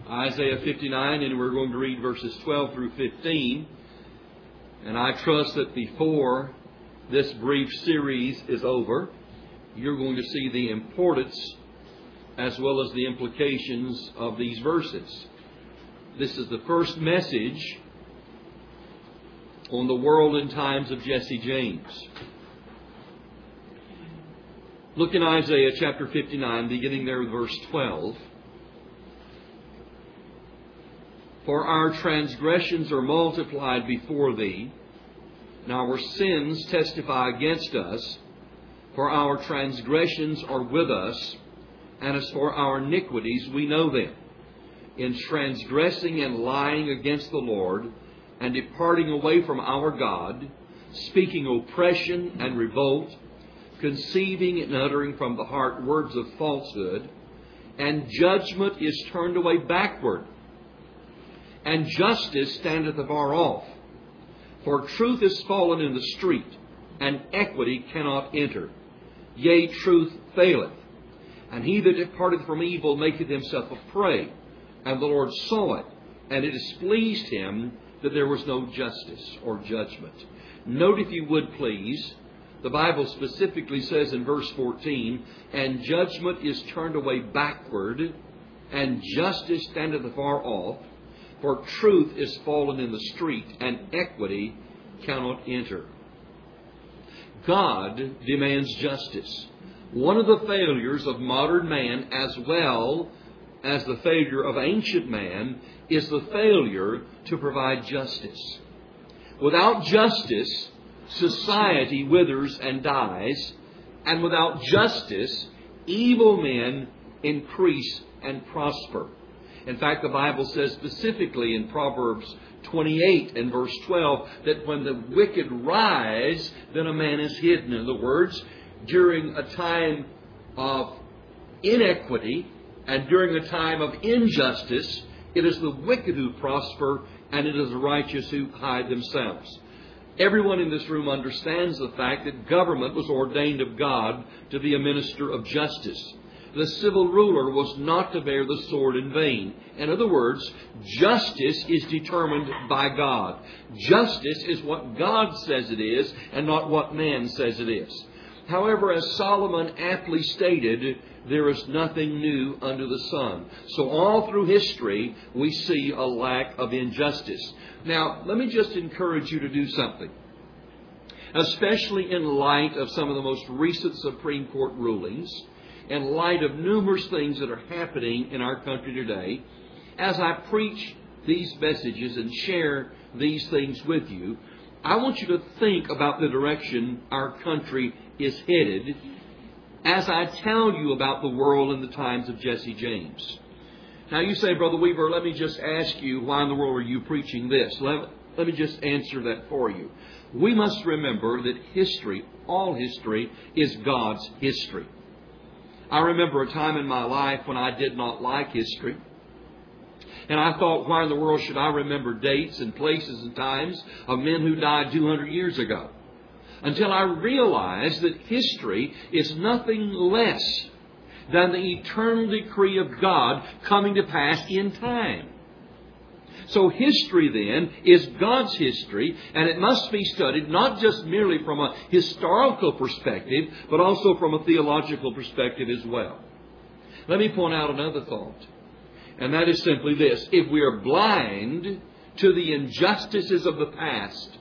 Isaiah 59, and we're going to read verses 12 through 15. And I trust that before this brief series is over, you're going to see the importance as well as the implications of these verses. This is the first message on the world and times of Jesse James. Look in Isaiah chapter 59, beginning there with verse 12. For our transgressions are multiplied before thee, and our sins testify against us. For our transgressions are with us, and as for our iniquities we know them. In transgressing and lying against the Lord, and departing away from our God, speaking oppression and revolt, conceiving and uttering from the heart words of falsehood, and judgment is turned away backward, and justice standeth afar off. For truth is fallen in the street, and equity cannot enter. Yea, truth faileth, and he that departeth from evil maketh himself a prey. And the Lord saw it, and it displeased him that there was no justice or judgment. Note, if you would please, the Bible specifically says in verse 14, and judgment is turned away backward, and justice standeth afar off. For truth is fallen in the street, and equity cannot enter. God demands justice. One of the failures of modern man, as well as the failure of ancient man, is the failure to provide justice. Without justice, society withers and dies, and without justice, evil men increase and prosper. In fact, the Bible says specifically in Proverbs 28 and verse 12 that when the wicked rise, then a man is hidden. In other words, during a time of inequity and during a time of injustice, it is the wicked who prosper, and it is the righteous who hide themselves. Everyone in this room understands the fact that government was ordained of God to be a minister of justice. The civil ruler was not to bear the sword in vain. In other words, justice is determined by God. Justice is what God says it is and not what man says it is. However, as Solomon aptly stated, there is nothing new under the sun. So all through history, we see a lack of injustice. Now, let me just encourage you to do something. Especially in light of some of the most recent Supreme Court rulings, in light of numerous things that are happening in our country today, as I preach these messages and share these things with you, I want you to think about the direction our country is headed as I tell you about the world in the times of Jesse James. Now you say, Brother Weaver, let me just ask you, why in the world are you preaching this? Let me just answer that for you. We must remember that history, all history, is God's history. I remember a time in my life when I did not like history. And I thought, why in the world should I remember dates and places and times of men who died 200 years ago? Until I realized that history is nothing less than the eternal decree of God coming to pass in time. So history then is God's history, and it must be studied not just merely from a historical perspective, but also from a theological perspective as well. Let me point out another thought, and that is simply this. If we are blind to the injustices of the past,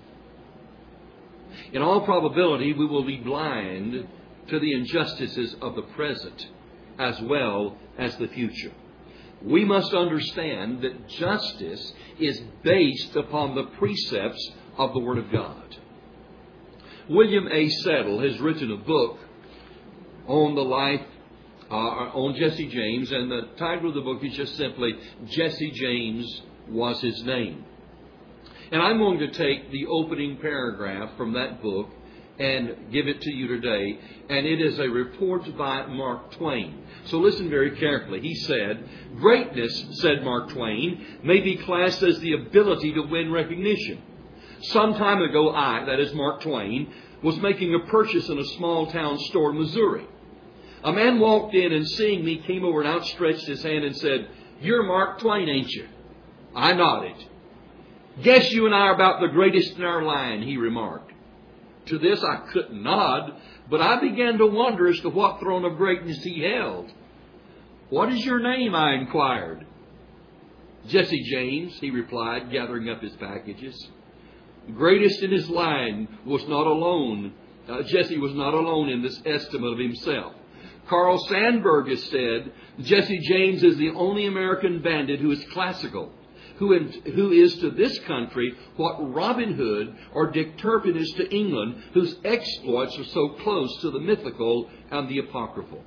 in all probability we will be blind to the injustices of the present as well as the future. We must understand that justice is based upon the precepts of the Word of God. William A. Settle has written a book on the life, on Jesse James, and the title of the book is just simply, Jesse James Was His Name. And I'm going to take the opening paragraph from that book and give it to you today. And it is a report by Mark Twain. So listen very carefully. He said, "Greatness," said Mark Twain, "may be classed as the ability to win recognition. Some time ago, that is Mark Twain, was making a purchase in a small town store in Missouri. A man walked in and seeing me came over and outstretched his hand and said, You're Mark Twain, ain't you? I nodded. Guess you and I are about the greatest in our line, he remarked. To this I couldn't nod, but I began to wonder as to what throne of greatness he held. What is your name? I inquired. Jesse James, he replied, gathering up his packages. Greatest in his line was not alone. Jesse was not alone in this estimate of himself. Carl Sandburg has said, Jesse James is the only American bandit who is classical, who is to this country what Robin Hood or Dick Turpin is to England, whose exploits are so close to the mythical and the apocryphal.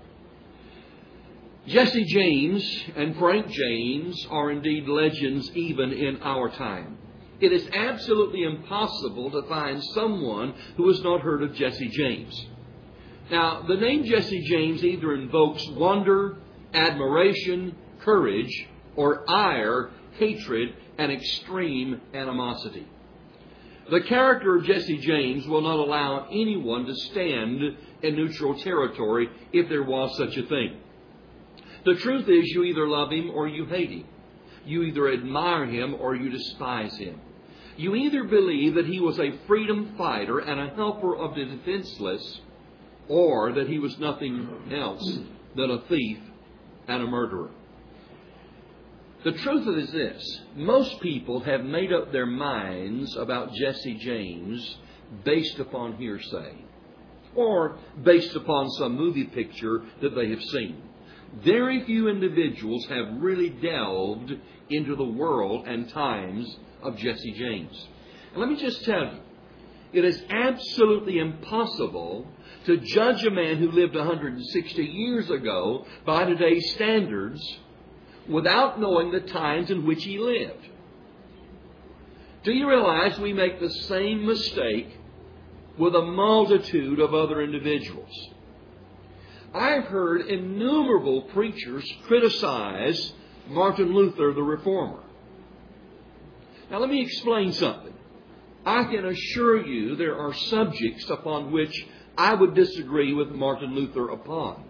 Jesse James and Frank James are indeed legends even in our time. It is absolutely impossible to find someone who has not heard of Jesse James. Now, the name Jesse James either invokes wonder, admiration, courage, or ire, hatred, and extreme animosity. The character of Jesse James will not allow anyone to stand in neutral territory if there was such a thing. The truth is, you either love him or you hate him. You either admire him or you despise him. You either believe that he was a freedom fighter and a helper of the defenseless, or that he was nothing else than a thief and a murderer. The truth of it is this: most people have made up their minds about Jesse James based upon hearsay, or based upon some movie picture that they have seen. Very few individuals have really delved into the world and times of Jesse James. And let me just tell you, it is absolutely impossible to judge a man who lived 160 years ago by today's standards without knowing the times in which he lived. Do you realize we make the same mistake with a multitude of other individuals? I've heard innumerable preachers criticize Martin Luther, the Reformer. Now let me explain something. I can assure you there are subjects upon which I would disagree with Martin Luther upon.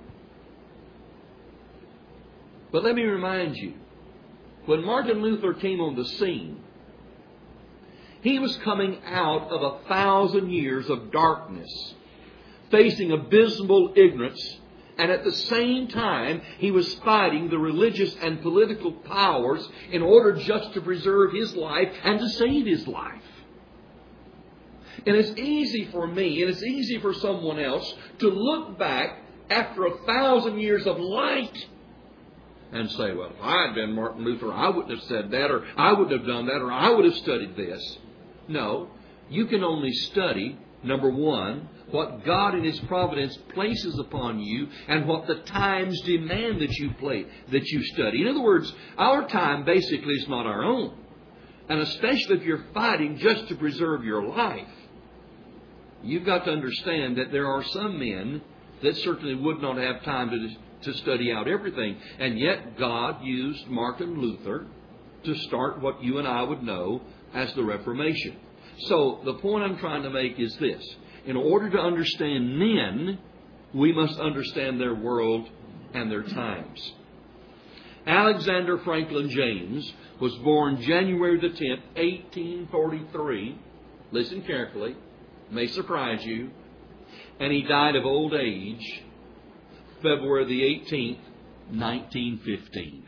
But let me remind you, when Martin Luther came on the scene, he was coming out of 1,000 years of darkness, facing abysmal ignorance, and at the same time, he was fighting the religious and political powers in order just to preserve his life and to save his life. And it's easy for me, and it's easy for someone else, to look back after 1,000 years of light and say, well, if I had been Martin Luther, I wouldn't have said that, or I wouldn't have done that, or I would have studied this. No, you can only study, number one, what God in His providence places upon you and what the times demand that you study. In other words, our time basically is not our own. And especially if you're fighting just to preserve your life, you've got to understand that there are some men that certainly would not have time to study out everything. And yet God used Martin Luther to start what you and I would know as the Reformation. So the point I'm trying to make is this: in order to understand men, we must understand their world and their times. Alexander Franklin James was born January the 10th, 1843. Listen carefully. May surprise you. And he died of old age February the 18th, 1915.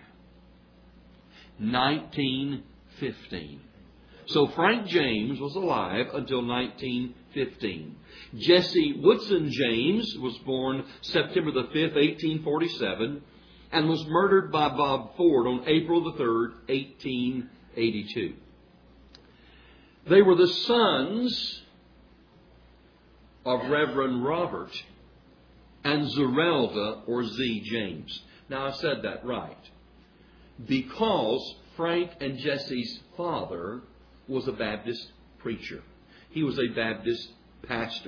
1915. So Frank James was alive until 1915. Jesse Woodson James was born September the 5th, 1847, and was murdered by Bob Ford on April the 3rd, 1882. They were the sons of Reverend Robert and Zerelda, or Z. James. Now I said that right, because Frank and Jesse's father was a Baptist preacher. He was a Baptist pastor.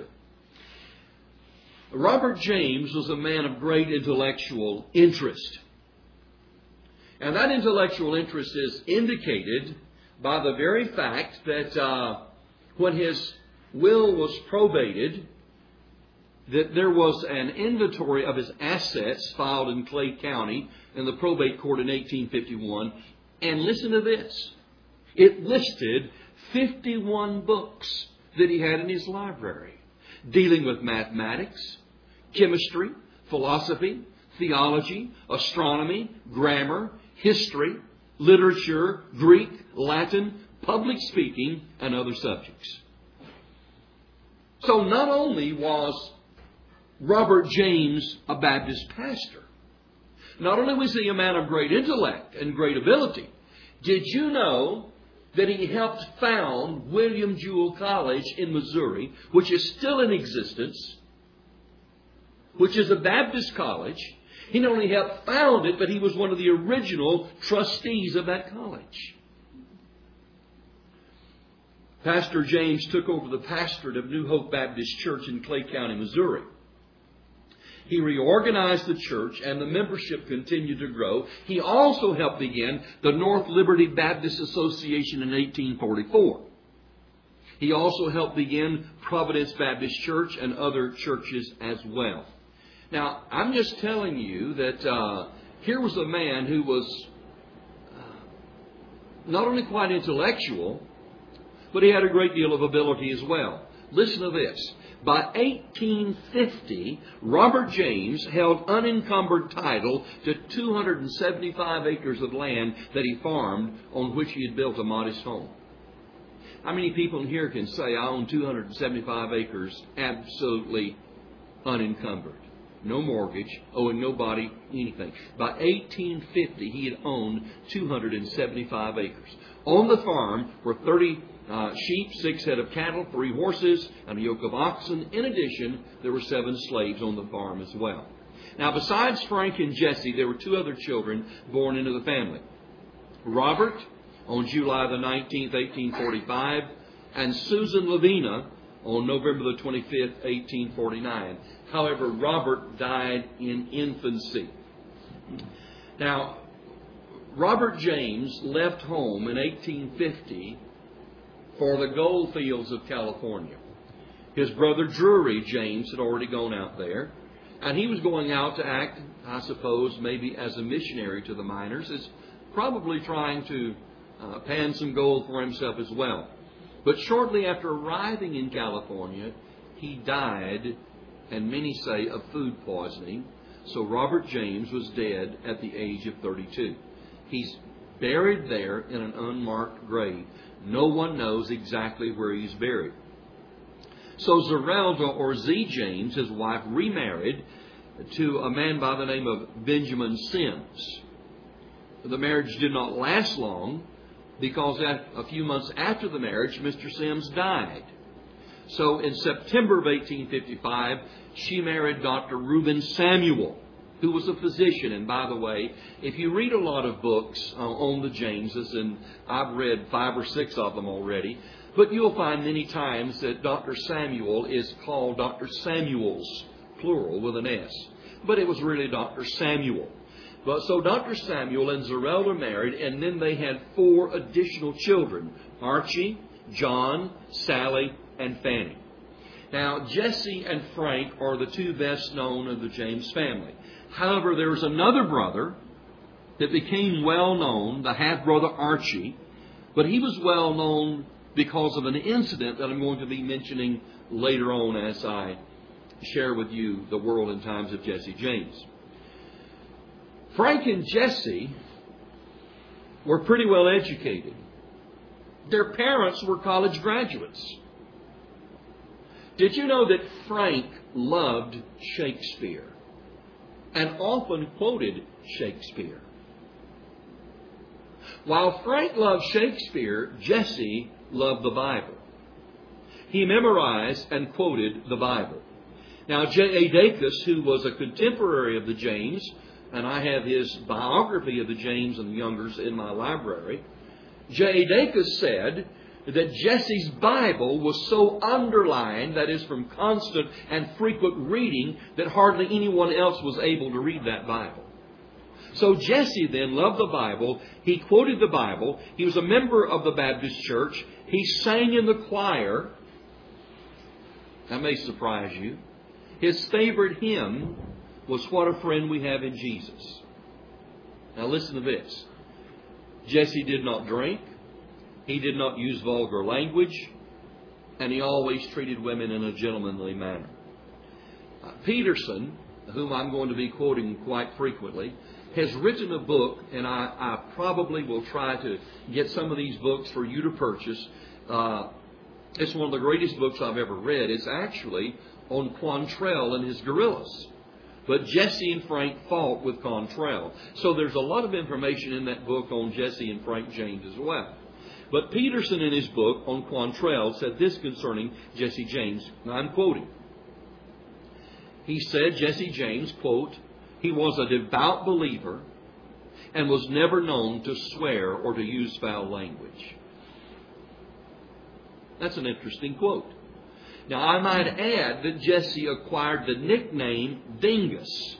Robert James was a man of great intellectual interest. And that intellectual interest is indicated by the very fact that when his will was probated, that there was an inventory of his assets filed in Clay County in the probate court in 1851. And listen to this. It listed 51 books that he had in his library, dealing with mathematics, chemistry, philosophy, theology, astronomy, grammar, history, literature, Greek, Latin, public speaking, and other subjects. So not only was Robert James a Baptist pastor, not only was he a man of great intellect and great ability, did you know that he helped found William Jewell College in Missouri, which is still in existence, which is a Baptist college. He not only helped found it, but he was one of the original trustees of that college. Pastor James took over the pastorate of New Hope Baptist Church in Clay County, Missouri. He reorganized the church and the membership continued to grow. He also helped begin the North Liberty Baptist Association in 1844. He also helped begin Providence Baptist Church and other churches as well. Now, I'm just telling you that here was a man who was not only quite intellectual, but he had a great deal of ability as well. Listen to this. By 1850, Robert James held unencumbered title to 275 acres of land that he farmed, on which he had built a modest home. How many people in here can say, I own 275 acres absolutely unencumbered? No mortgage, owing nobody anything. By 1850, he had owned 275 acres. On the farm were 30 sheep, 6 head of cattle, 3 horses, and a yoke of oxen. In addition, there were 7 slaves on the farm as well. Now, besides Frank and Jesse, there were 2 other children born into the family. Robert, on July the 19th, 1845, and Susan Lavina, on November the 25th, 1849. However, Robert died in infancy. Now, Robert James left home in 1850 for the gold fields of California. His brother Drury James had already gone out there, and he was going out to act, I suppose, maybe as a missionary to the miners, is probably trying to pan some gold for himself as well. But shortly after arriving in California, he died, and many say of food poisoning. So Robert James was dead at the age of 32. He's buried there in an unmarked grave. No one knows exactly where he's buried. So Zerelda, or Z. James, his wife, remarried to a man by the name of Benjamin Sims. The marriage did not last long, because a few months after the marriage, Mr. Sims died. So in September of 1855, she married Dr. Reuben Samuel, who was a physician. And by the way, if you read a lot of books on the Jameses, and I've read 5 or 6 of them already, but you'll find many times that Dr. Samuel is called Dr. Samuels, plural, with an S. But it was really Dr. Samuel. But so Dr. Samuel and Zerelda married, and then they had 4 additional children: Archie, John, Sally, and Fanny. Now, Jesse and Frank are the 2 best known of the James family. However, there was another brother that became well known, the half-brother Archie, but he was well known because of an incident that I'm going to be mentioning later on as I share with you the world and times of Jesse James. Frank and Jesse were pretty well educated. Their parents were college graduates. Did you know that Frank loved Shakespeare and often quoted Shakespeare? While Frank loved Shakespeare, Jesse loved the Bible. He memorized and quoted the Bible. Now, J.A. Dacus, who was a contemporary of the James, and I have his biography of the James and the Youngers in my library, J.A. Dacus said that Jesse's Bible was so underlined, that is, from constant and frequent reading, that hardly anyone else was able to read that Bible. So Jesse then loved the Bible. He quoted the Bible. He was a member of the Baptist church. He sang in the choir. That may surprise you. His favorite hymn was "What a Friend We Have in Jesus." Now listen to this. Jesse did not drink. He did not use vulgar language. And he always treated women in a gentlemanly manner. Peterson, whom I'm going to be quoting quite frequently, has written a book, and I probably will try to get some of these books for you to purchase. It's one of the greatest books I've ever read. It's actually on Quantrell and his guerrillas. But Jesse and Frank fought with Quantrell. So there's a lot of information in that book on Jesse and Frank James as well. But Peterson in his book on Quantrell said this concerning Jesse James. Now I'm quoting. He said, Jesse James, quote, "He was a devout believer and was never known to swear or to use foul language." That's an interesting quote. Now, I might add that Jesse acquired the nickname Dingus.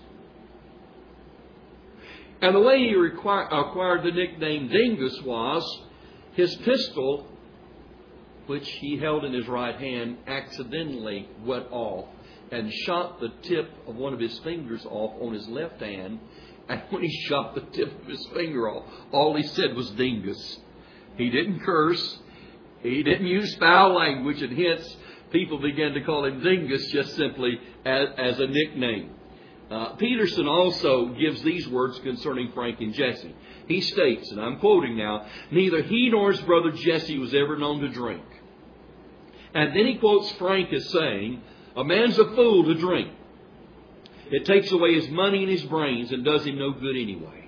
And the way he acquired the nickname Dingus was his pistol, which he held in his right hand, accidentally went off and shot the tip of one of his fingers off on his left hand. And when he shot the tip of his finger off, all he said was Dingus. He didn't curse. He didn't use foul language, and hence people began to call him Dingus just simply as a nickname. Peterson also gives these words concerning Frank and Jesse. He states, and I'm quoting now, "Neither he nor his brother Jesse was ever known to drink." And then he quotes Frank as saying, "A man's a fool to drink. It takes away his money and his brains and does him no good anyway."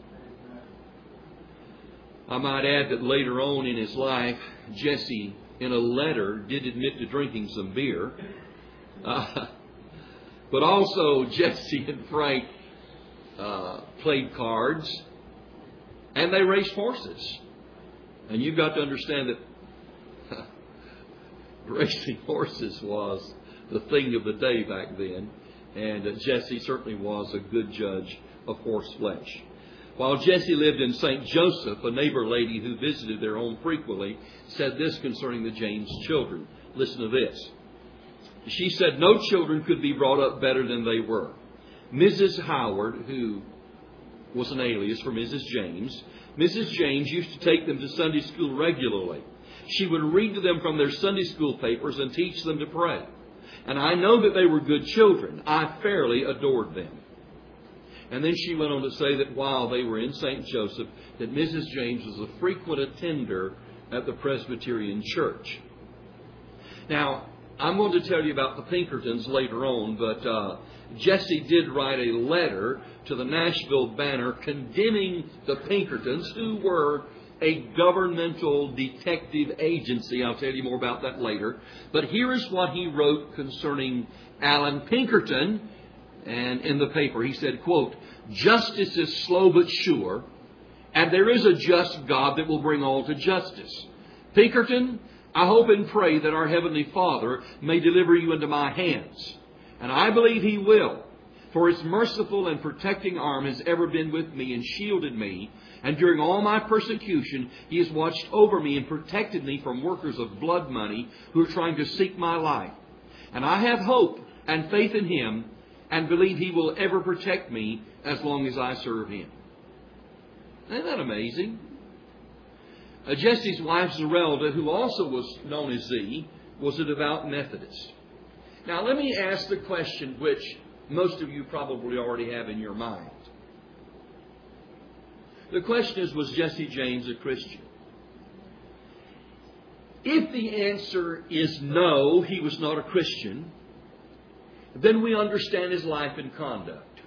I might add that later on in his life, Jesse, in a letter, did admit to drinking some beer. But also, Jesse and Frank played cards, and they raced horses. And you've got to understand that racing horses was the thing of the day back then. And Jesse certainly was a good judge of horse flesh. While Jesse lived in St. Joseph, a neighbor lady who visited their home frequently said this concerning the James children. Listen to this. She said no children could be brought up better than they were. Mrs. Howard, who was an alias for Mrs. James, Mrs. James used to take them to Sunday school regularly. She would read to them from their Sunday school papers and teach them to pray. And I know that they were good children. I fairly adored them. And then she went on to say that while they were in St. Joseph, that Mrs. James was a frequent attender at the Presbyterian Church. Now, I'm going to tell you about the Pinkertons later on, but Jesse did write a letter to the Nashville Banner condemning the Pinkertons, who were a governmental detective agency. I'll tell you more about that later. But here is what he wrote concerning Alan Pinkerton. And in the paper, he said, quote, "Justice is slow but sure, and there is a just God that will bring all to justice. Pinkerton, I hope and pray that our Heavenly Father may deliver you into my hands. And I believe He will, for His merciful and protecting arm has ever been with me and shielded me. And during all my persecution, He has watched over me and protected me from workers of blood money who are trying to seek my life. And I have hope and faith in Him, and believe He will ever protect me as long as I serve Him." Isn't that amazing? Jesse's wife, Zerelda, who also was known as Z, was a devout Methodist. Now, let me ask the question which most of you probably already have in your mind. The question is, was Jesse James a Christian? If the answer is no, he was not a Christian, then we understand his life and conduct.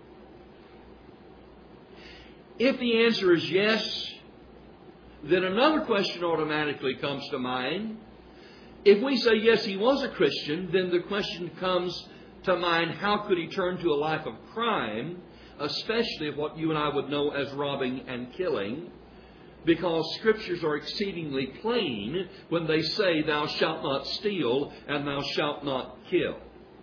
If the answer is yes, then another question automatically comes to mind. If we say yes, he was a Christian, then the question comes to mind, how could he turn to a life of crime, especially of what you and I would know as robbing and killing? Because Scriptures are exceedingly plain when they say, "Thou shalt not steal and thou shalt not kill."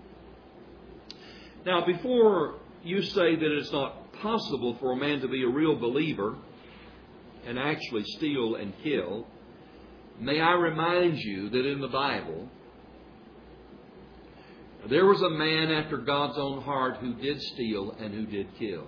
Now, before you say that it's not possible for a man to be a real believer and actually steal and kill, may I remind you that in the Bible, There was a man after God's own heart who did steal and who did kill.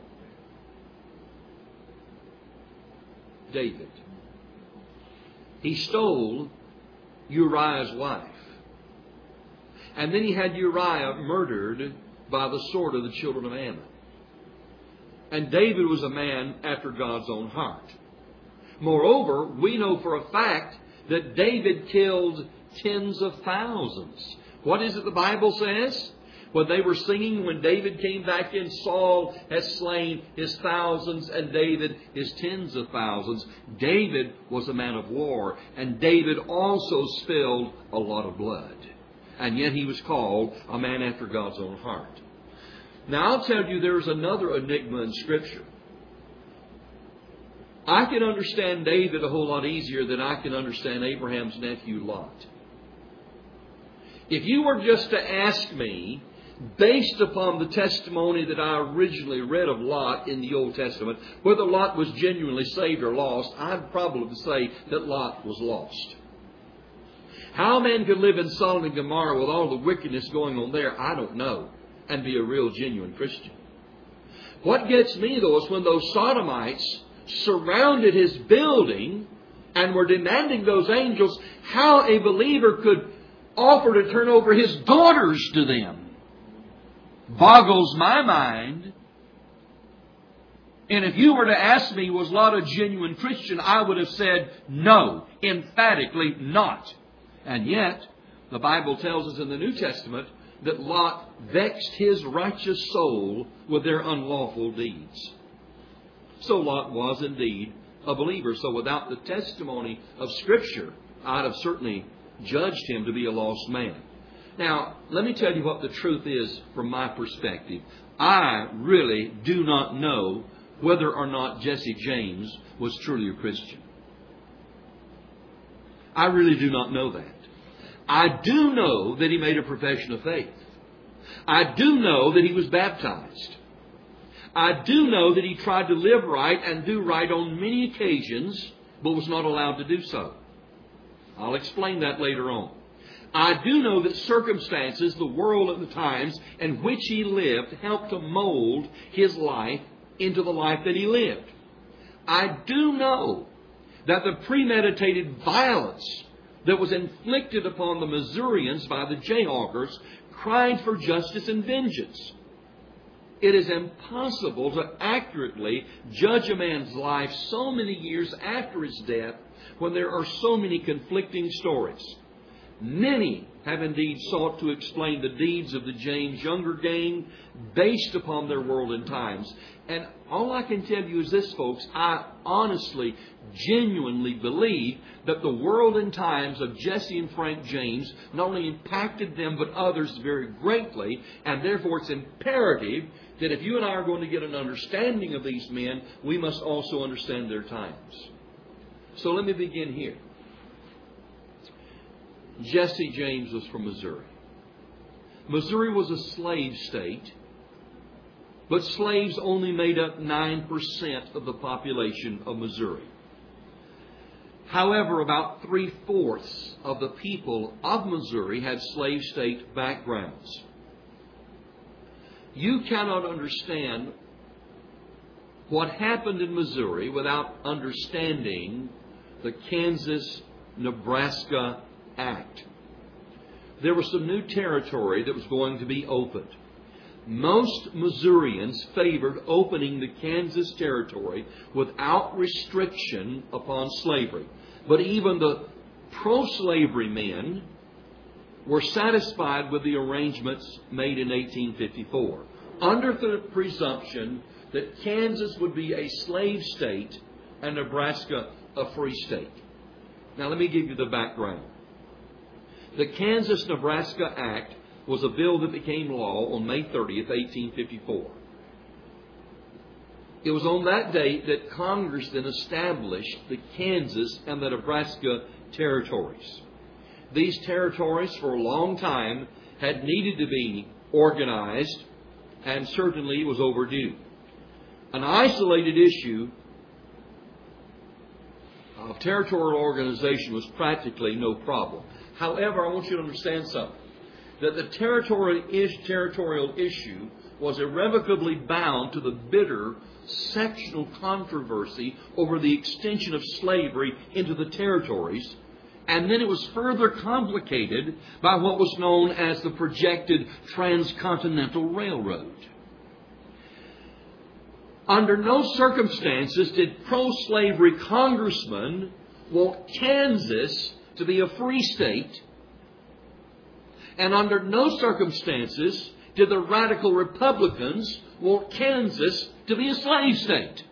David. He stole Uriah's wife. And then he had Uriah murdered by the sword of the children of Ammon. And David was a man after God's own heart. Moreover, we know for a fact that David killed tens of thousands. What is it the Bible says? When they were singing, when David came back in, Saul has slain his thousands and David his tens of thousands. David was a man of war, and David also spilled a lot of blood. And yet he was called a man after God's own heart. Now I'll tell you, there's another enigma in Scripture. I can understand David a whole lot easier than I can understand Abraham's nephew Lot. If you were just to ask me, based upon the testimony that I originally read of Lot in the Old Testament, whether Lot was genuinely saved or lost, I'd probably say that Lot was lost. How a man could live in Sodom and Gomorrah with all the wickedness going on there, I don't know, and be a real genuine Christian. What gets me, though, is when those Sodomites surrounded his building and were demanding those angels, how a believer could offer to turn over his daughters to them. Boggles my mind. And if you were to ask me, was Lot a genuine Christian, I would have said no, emphatically not. And yet, the Bible tells us in the New Testament that Lot vexed his righteous soul with their unlawful deeds. So Lot was indeed a believer. So without the testimony of Scripture, I'd have certainly judged him to be a lost man. Now, let me tell you what the truth is from my perspective. I really do not know whether or not Jesse James was truly a Christian. I really do not know that. I do know that he made a profession of faith. I do know that he was baptized. I do know that he tried to live right and do right on many occasions, but was not allowed to do so. I'll explain that later on. I do know that circumstances, the world at the times in which he lived, helped to mold his life into the life that he lived. I do know that the premeditated violence that was inflicted upon the Missourians by the Jayhawkers cried for justice and vengeance. It is impossible to accurately judge a man's life so many years after his death when there are so many conflicting stories. Many have indeed sought to explain the deeds of the James Younger gang based upon their world and times. And all I can tell you is this, folks. I honestly, genuinely believe that the world and times of Jesse and Frank James not only impacted them but others very greatly. And therefore it's imperative that if you and I are going to get an understanding of these men, we must also understand their times. So let me begin here. Jesse James was from Missouri. Missouri was a slave state, but slaves only made up 9% of the population of Missouri. However, about 3/4 of the people of Missouri had slave state backgrounds. You cannot understand what happened in Missouri without understanding the Kansas-Nebraska Act. There was some new territory that was going to be opened. Most Missourians favored opening the Kansas territory without restriction upon slavery. But even the pro-slavery men were satisfied with the arrangements made in 1854, under the presumption that Kansas would be a slave state and Nebraska a free state. Now let me give you the background. The Kansas-Nebraska Act was a bill that became law on May 30th, 1854. It was on that date that Congress then established the Kansas and the Nebraska territories. These territories for a long time had needed to be organized and certainly was overdue. An isolated issue of territorial organization was practically no problem. However, I want you to understand something. that the territorial issue was irrevocably bound to the bitter sectional controversy over the extension of slavery into the territories, and then it was further complicated by what was known as the projected transcontinental railroad. Under no circumstances did pro-slavery congressmen want Kansas to be a free state, and under no circumstances did the radical Republicans want Kansas to be a slave state.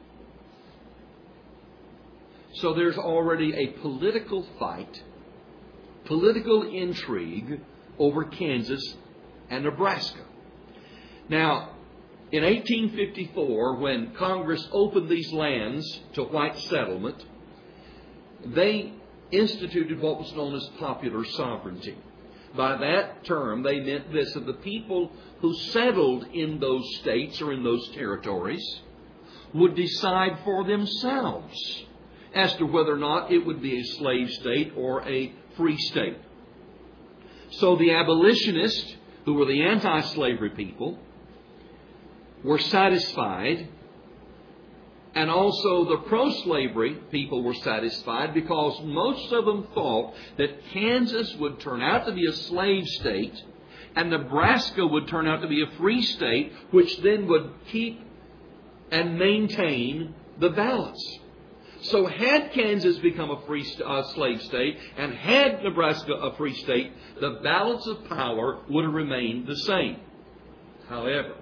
So there's already a political fight, political intrigue over Kansas and Nebraska. Now, in 1854, when Congress opened these lands to white settlement, they instituted what was known as popular sovereignty. By that term, they meant this, that the people who settled in those states or in those territories would decide for themselves as to whether or not it would be a slave state or a free state. So the abolitionists, who were the anti-slavery people, were satisfied, and also the pro-slavery people were satisfied, because most of them thought that Kansas would turn out to be a slave state and Nebraska would turn out to be a free state, which then would keep and maintain the balance. So had Kansas become a slave state and had Nebraska a free state, the balance of power would have remained the same. However,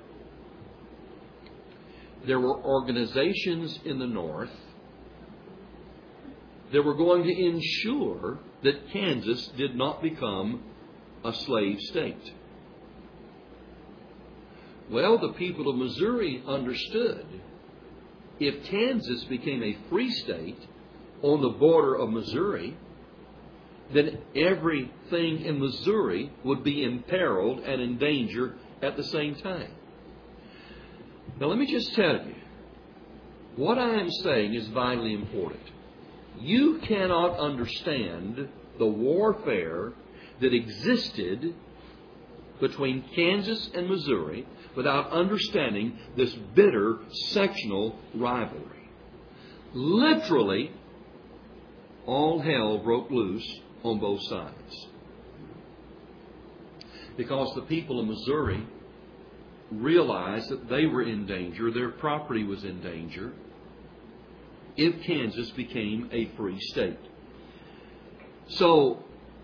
there were organizations in the North that were going to ensure that Kansas did not become a slave state. Well, the people of Missouri understood if Kansas became a free state on the border of Missouri, then everything in Missouri would be imperiled and in danger at the same time. Now, let me just tell you, what I am saying is vitally important. You cannot understand the warfare that existed between Kansas and Missouri without understanding this bitter sectional rivalry. Literally, all hell broke loose on both sides, because the people of Missouri realized that they were in danger, their property was in danger, if Kansas became a free state. So,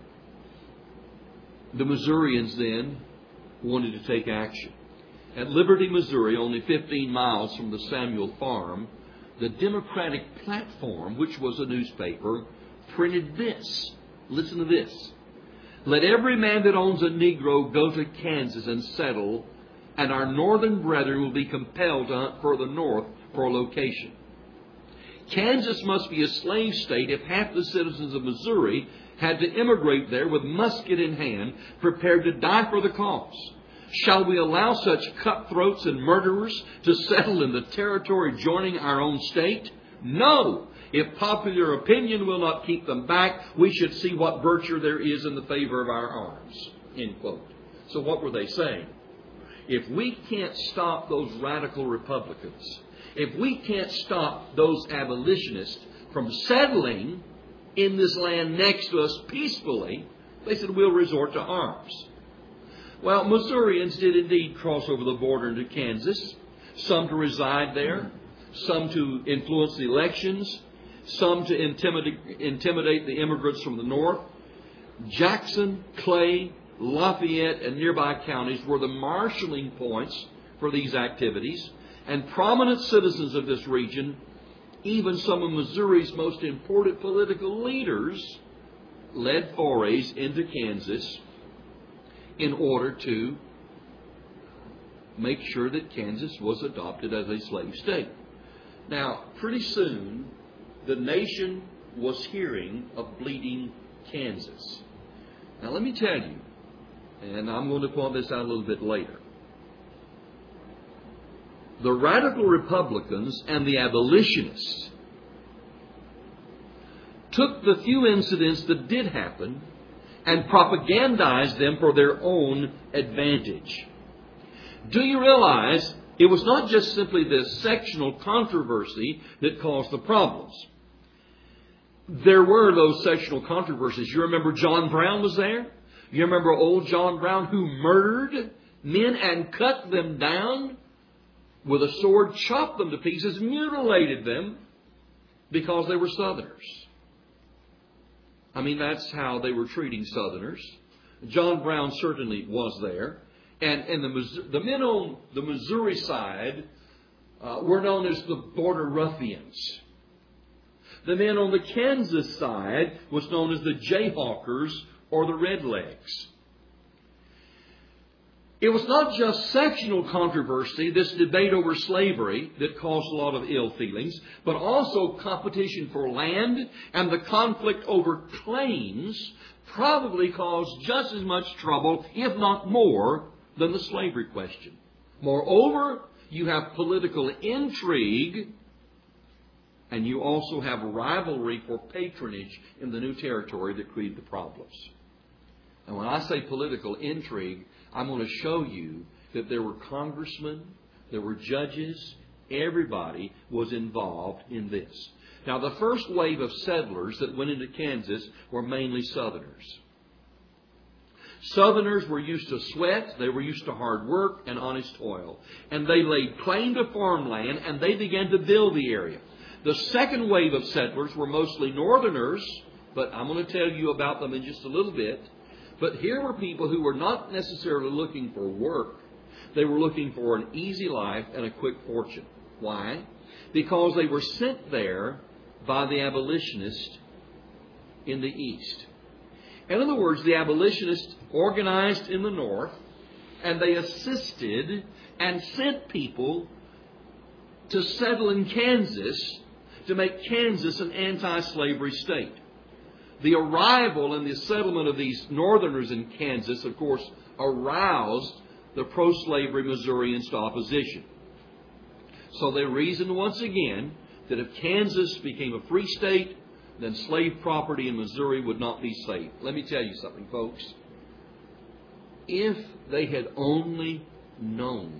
the Missourians then wanted to take action. At Liberty, Missouri, only 15 miles from the Samuel Farm, the Democratic Platform, which was a newspaper, printed this. Listen to this. "Let every man that owns a Negro go to Kansas and settle, and our northern brethren will be compelled to hunt further north for a location. Kansas must be a slave state if half the citizens of Missouri had to immigrate there with musket in hand, prepared to die for the cause. Shall we allow such cutthroats and murderers to settle in the territory joining our own state? No! If popular opinion will not keep them back, we should see what virtue there is in the favor of our arms." End quote. So what were they saying? If we can't stop those radical Republicans, if we can't stop those abolitionists from settling in this land next to us peacefully, they said, we'll resort to arms. Well, Missourians did indeed cross over the border into Kansas, some to reside there, some to influence the elections, some to intimidate the immigrants from the north. Jackson, Clay, Lafayette, and nearby counties were the marshalling points for these activities, and prominent citizens of this region, even some of Missouri's most important political leaders, led forays into Kansas in order to make sure that Kansas was adopted as a slave state. Now, pretty soon, the nation was hearing of bleeding Kansas. Now, let me tell you, and I'm going to point this out a little bit later, the radical Republicans and the abolitionists took the few incidents that did happen and propagandized them for their own advantage. Do you realize it was not just simply this sectional controversy that caused the problems? There were those sectional controversies. You remember John Brown was there? You remember old John Brown who murdered men and cut them down with a sword, chopped them to pieces, mutilated them because they were Southerners. I mean, that's how they were treating Southerners. John Brown certainly was there. And the men on the Missouri side were known as the Border Ruffians. The men on the Kansas side was known as the Jayhawkers or the Redlegs. It was not just sectional controversy, this debate over slavery, that caused a lot of ill feelings, but also competition for land and the conflict over claims probably caused just as much trouble, if not more, than the slavery question. Moreover, you have political intrigue, and you also have rivalry for patronage in the new territory that created the problems. And when I say political intrigue, I'm going to show you that there were congressmen, there were judges, everybody was involved in this. Now, the first wave of settlers that went into Kansas were mainly Southerners. Southerners were used to sweat, they were used to hard work and honest toil. And they laid claim to farmland and they began to build the area. The second wave of settlers were mostly Northerners, but I'm going to tell you about them in just a little bit. But here were people who were not necessarily looking for work. They were looking for an easy life and a quick fortune. Why? Because they were sent there by the abolitionists in the East. In other words, the abolitionists organized in the North, and they assisted and sent people to settle in Kansas to make Kansas an anti-slavery state. The arrival and the settlement of these Northerners in Kansas, of course, aroused the pro-slavery Missourians to opposition. So they reasoned once again that if Kansas became a free state, then slave property in Missouri would not be safe. Let me tell you something, folks. If they had only known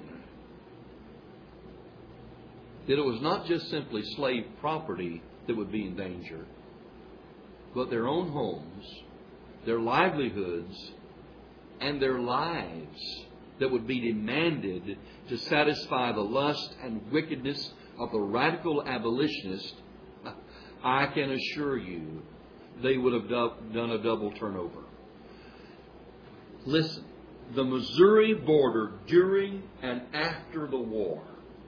that it was not just simply slave property that would be in danger, but their own homes, their livelihoods, and their lives that would be demanded to satisfy the lust and wickedness of the radical abolitionist, I can assure you they would have done a double turnover. Listen, the Missouri border during and after the war.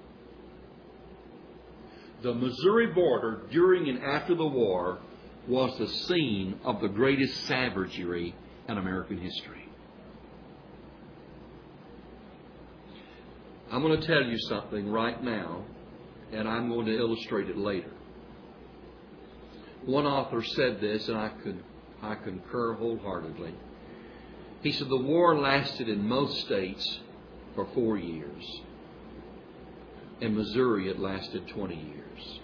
The Missouri border during and after the war was the scene of the greatest savagery in American history. I'm going to tell you something right now, and I'm going to illustrate it later. One author said this, and I concur wholeheartedly. He said the war lasted in most states for 4 years. In Missouri, it lasted 20 years.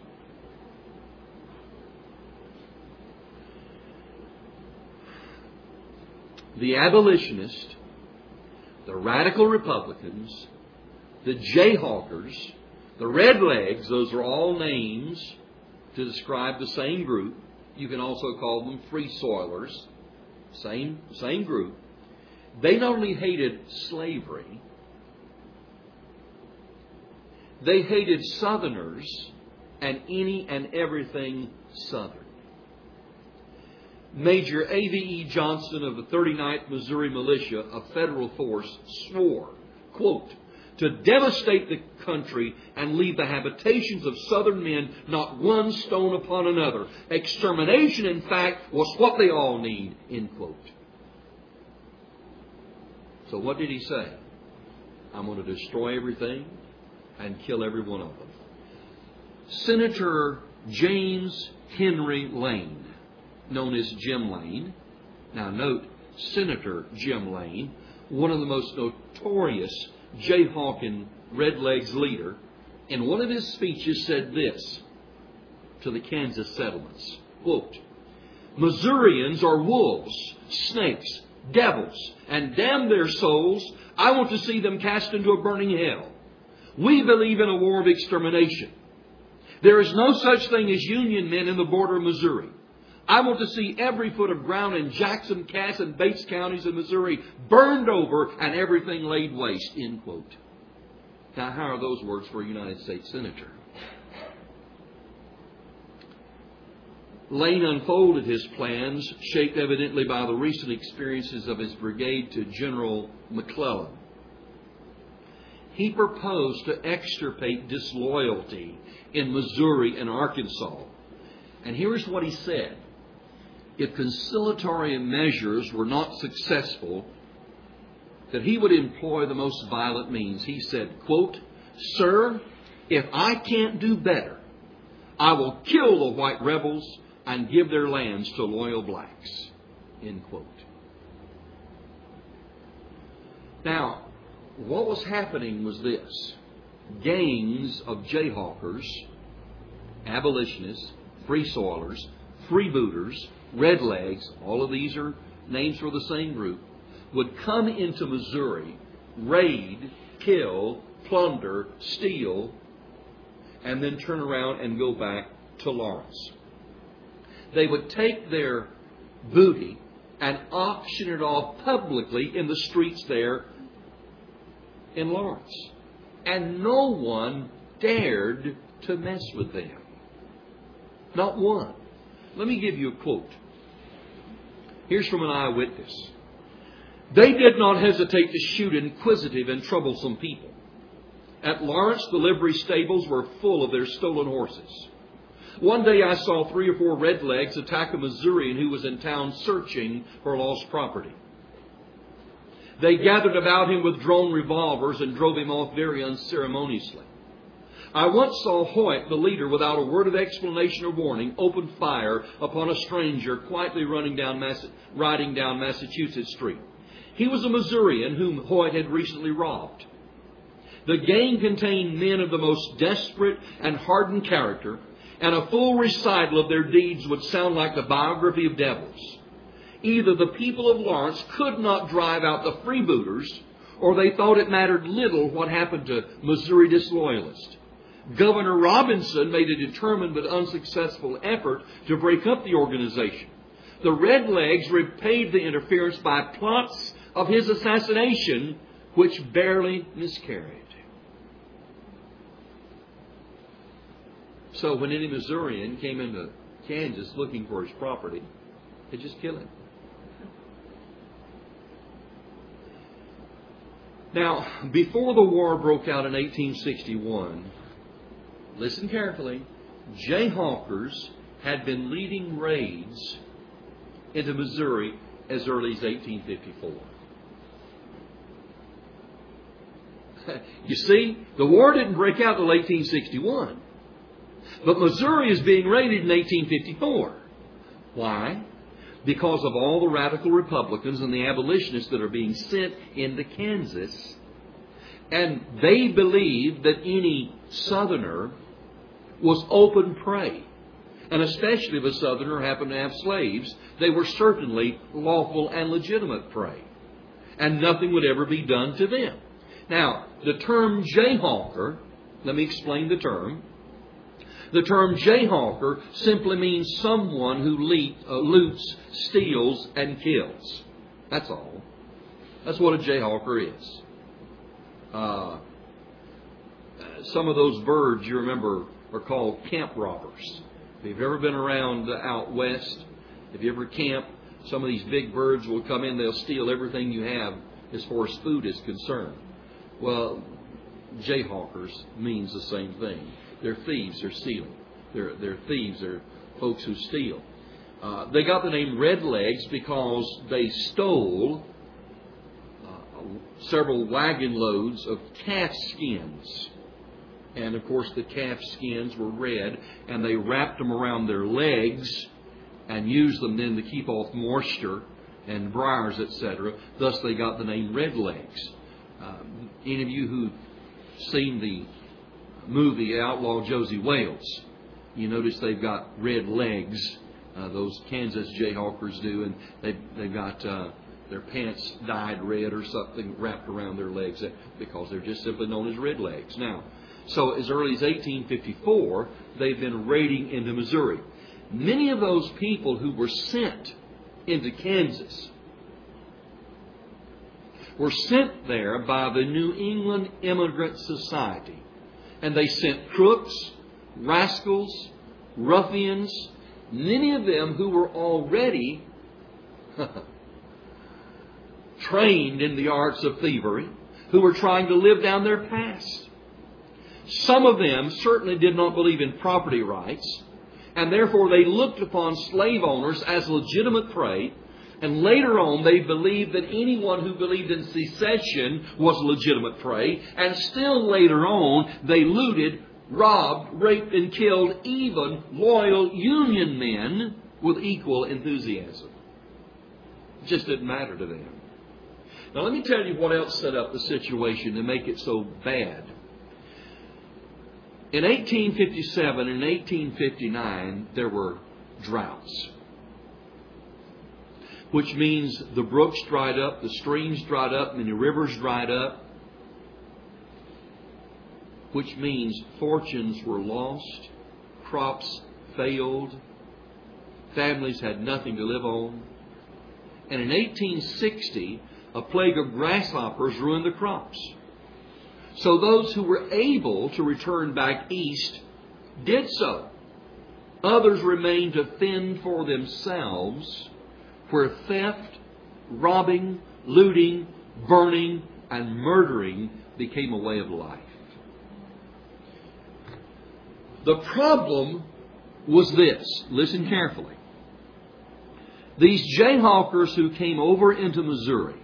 The abolitionists, the radical Republicans, the Jayhawkers, the Redlegs, those are all names to describe the same group. You can also call them Free Soilers. Same group. They not only hated slavery, they hated Southerners and any and everything Southern. Major A.V.E. Johnston of the 39th Missouri Militia, a federal force, swore, quote, to devastate the country and leave the habitations of Southern men not one stone upon another. Extermination, in fact, was what they all need, end quote. So what did he say? I'm going to destroy everything and kill every one of them. Senator James Henry Lane, known as Jim Lane. Now note, Senator Jim Lane, one of the most notorious Jayhawking Redlegs leader, in one of his speeches said this to the Kansas settlements, quote, Missourians are wolves, snakes, devils, and damn their souls. I want to see them cast into a burning hell. We believe in a war of extermination. There is no such thing as Union men in the border of Missouri. I want to see every foot of ground in Jackson, Cass, and Bates counties of Missouri burned over and everything laid waste. End quote. Now, how are those words for a United States Senator? Lane unfolded his plans, shaped evidently by the recent experiences of his brigade, to General McClellan. He proposed to extirpate disloyalty in Missouri and Arkansas. And here's what he said. If conciliatory measures were not successful, that he would employ the most violent means. He said, quote, "Sir, if I can't do better, I will kill the white rebels and give their lands to loyal blacks." End quote. Now, what was happening was this. Gangs of jayhawkers, abolitionists, free soilers, freebooters, redlegs, all of these are names for the same group, would come into Missouri, raid, kill, plunder, steal, and then turn around and go back to Lawrence. They would take their booty and auction it off publicly in the streets there in Lawrence. And no one dared to mess with them. Not one. Let me give you a quote. Here's from an eyewitness. "They did not hesitate to shoot inquisitive and troublesome people. At Lawrence, the livery stables were full of their stolen horses. One day I saw 3 or 4 redlegs attack a Missourian who was in town searching for lost property. They gathered about him with drawn revolvers and drove him off very unceremoniously. I once saw Hoyt, the leader, without a word of explanation or warning, open fire upon a stranger quietly riding down Massachusetts Street. He was a Missourian whom Hoyt had recently robbed. The gang contained men of the most desperate and hardened character, and a full recital of their deeds would sound like the biography of devils. Either the people of Lawrence could not drive out the freebooters, or they thought it mattered little what happened to Missouri disloyalists. Governor Robinson made a determined but unsuccessful effort to break up the organization. The Redlegs repaid the interference by plots of his assassination, which barely miscarried." So when any Missourian came into Kansas looking for his property, they'd just kill him. Now, before the war broke out in 1861, listen carefully, jayhawkers had been leading raids into Missouri as early as 1854. You see, the war didn't break out until 1861. But Missouri is being raided in 1854. Why? Because of all the radical Republicans and the abolitionists that are being sent into Kansas. And they believed that any Southerner was open prey. And especially if a Southerner happened to have slaves, they were certainly lawful and legitimate prey. And nothing would ever be done to them. Now, the term jayhawker, let me explain the term. The term jayhawker simply means someone who loots, steals, and kills. That's all. That's what a jayhawker is. Some of those birds, you remember, are called camp robbers. If you've ever been around out west, if you ever camp, some of these big birds will come in, they'll steal everything you have as far as food is concerned. Well, jayhawkers means the same thing. They're thieves, they're stealing. They're thieves, they're folks who steal. They got the name Redlegs because they stole several wagon loads of calf skins. And of course the calf skins were red, and they wrapped them around their legs and used them then to keep off moisture and briars, etc. Thus they got the name Redlegs. Any of you who've seen the movie Outlaw Josie Wales, you notice they've got red legs those Kansas Jayhawkers do, and they've got their pants dyed red or something wrapped around their legs because they're just simply known as redlegs. Now, so as early as 1854, they've been raiding into Missouri. Many of those people who were sent into Kansas were sent there by the New England Immigrant Society. And they sent crooks, rascals, ruffians, many of them who were already trained in the arts of thievery, who were trying to live down their past. Some of them certainly did not believe in property rights, and therefore they looked upon slave owners as legitimate prey. And later on, they believed that anyone who believed in secession was legitimate prey. And still later on, they looted, robbed, raped, and killed even loyal Union men with equal enthusiasm. It just didn't matter to them. Now, let me tell you what else set up the situation to make it so bad. In 1857 and 1859, there were droughts, which means the brooks dried up, the streams dried up, many rivers dried up, which means fortunes were lost, crops failed, families had nothing to live on. And in 1860, a plague of grasshoppers ruined the crops. So those who were able to return back east did so. Others remained to fend for themselves, where theft, robbing, looting, burning, and murdering became a way of life. The problem was this. Listen carefully. These Jayhawkers who came over into Missouri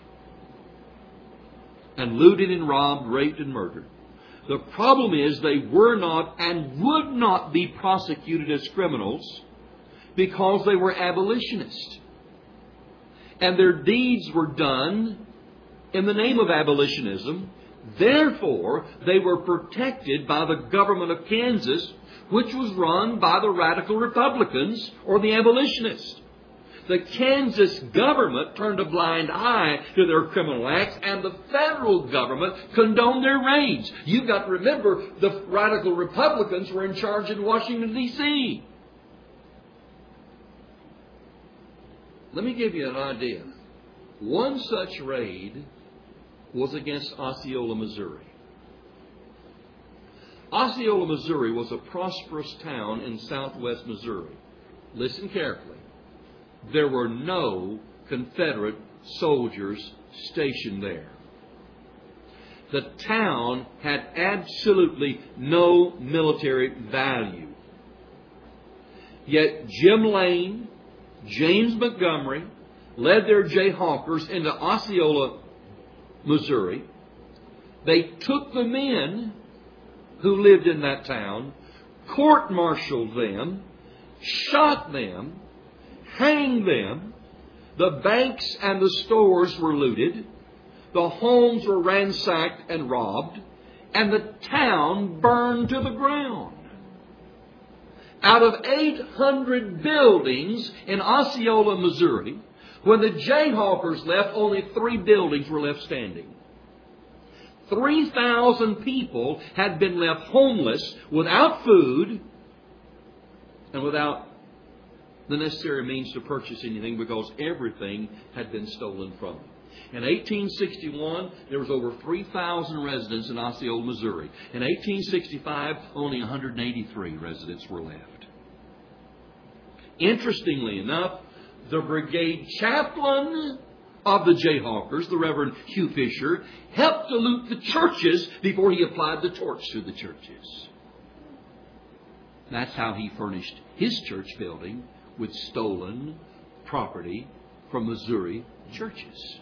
and looted and robbed, raped and murdered, the problem is they were not and would not be prosecuted as criminals because they were abolitionists. And their deeds were done in the name of abolitionism. Therefore, they were protected by the government of Kansas, which was run by the radical Republicans or the abolitionists. The Kansas government turned a blind eye to their criminal acts, and the federal government condoned their raids. You've got to remember, the radical Republicans were in charge in Washington, D.C. Let me give you an idea. One such raid was against Osceola, Missouri. Osceola, Missouri was a prosperous town in southwest Missouri. Listen carefully. There were no Confederate soldiers stationed there. The town had absolutely no military value. Yet Jim Lane, James Montgomery led their Jayhawkers into Osceola, Missouri. They took the men who lived in that town, court-martialed them, shot them, hanged them. The banks and the stores were looted. The homes were ransacked and robbed. And the town burned to the ground. Out of 800 buildings in Osceola, Missouri, when the Jayhawkers left, only 3 buildings were left standing. 3,000 people had been left homeless, without food, and without the necessary means to purchase anything, because everything had been stolen from them. In 1861, there was over 3,000 residents in Osceola, Missouri. In 1865, only 183 residents were left. Interestingly enough, the brigade chaplain of the Jayhawkers, the Reverend Hugh Fisher, helped to loot the churches before he applied the torch to the churches. That's how he furnished his church building with stolen property from Missouri churches.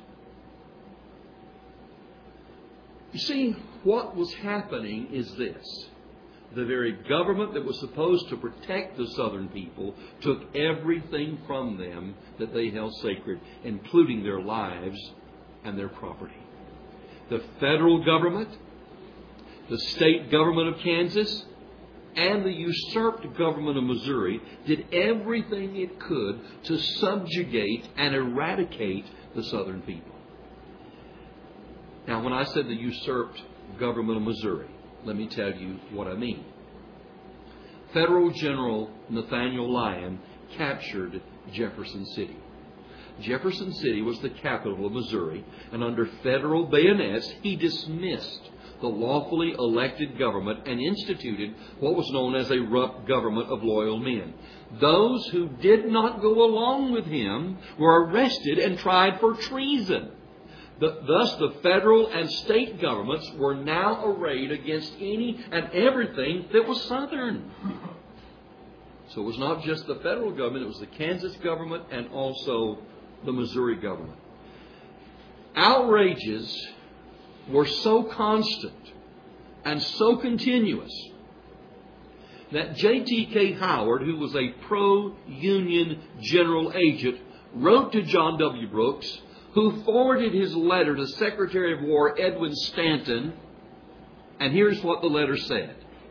You see, what was happening is this. The very government that was supposed to protect the Southern people took everything from them that they held sacred, including their lives and their property. The federal government, the state government of Kansas, and the usurped government of Missouri did everything it could to subjugate and eradicate the Southern people. Now, when I said the usurped government of Missouri, let me tell you what I mean. Federal General Nathaniel Lyon captured Jefferson City. Jefferson City was the capital of Missouri, and under federal bayonets, he dismissed the lawfully elected government and instituted what was known as a rough government of loyal men. Those who did not go along with him were arrested and tried for treason. Thus, the federal and state governments were now arrayed against any and everything that was Southern. So it was not just the federal government, it was the Kansas government and also the Missouri government. Outrages were so constant and so continuous that J.T.K. Howard, who was a pro-Union general agent, wrote to John W. Brooks, who forwarded his letter to Secretary of War Edwin Stanton, and here's what the letter said.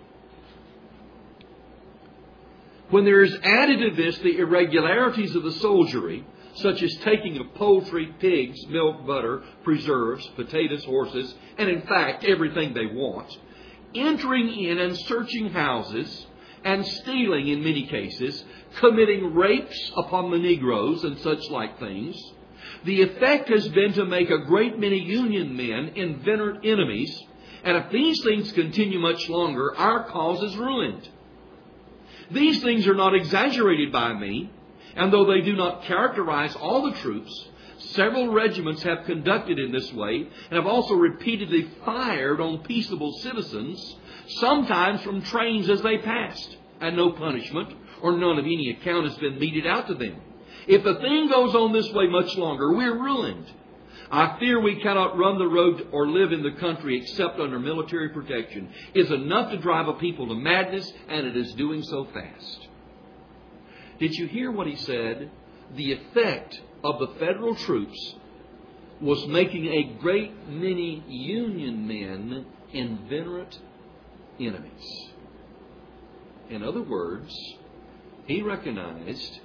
When there is added to this the irregularities of the soldiery, such as taking of poultry, pigs, milk, butter, preserves, potatoes, horses, and in fact everything they want, entering in and searching houses, and stealing in many cases, committing rapes upon the Negroes and such like things, the effect has been to make a great many Union men inveterate enemies, and if these things continue much longer, our cause is ruined. These things are not exaggerated by me, and though they do not characterize all the troops, several regiments have conducted in this way, and have also repeatedly fired on peaceable citizens, sometimes from trains as they passed, and no punishment, or none of any account has been meted out to them. If the thing goes on this way much longer, we're ruined. I fear we cannot run the road or live in the country except under military protection. It's enough to drive a people to madness, and it is doing so fast. Did you hear what he said? The effect of the federal troops was making a great many Union men inveterate enemies. In other words, he recognized